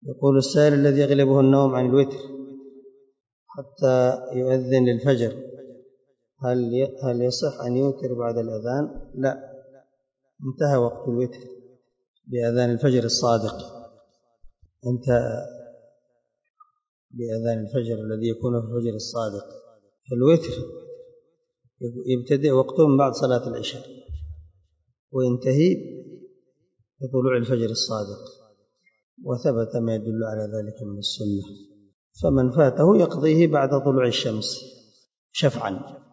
يقول السائل الذي يغلبه النوم عن الوتر حتى يؤذن للفجر هل يصح أن يوتر بعد الأذان؟ لا، انتهى وقت الوتر بأذان الفجر الصادق، انتهى بأذان الفجر الذي يكون في الفجر الصادق. فالوتر يبتدئ وقته من بعد صلاة العشاء وينتهي بطلوع الفجر الصادق، وثبت ما يدل على ذلك من السنة، فمن فاته يقضيه بعد طلوع الشمس شفعا.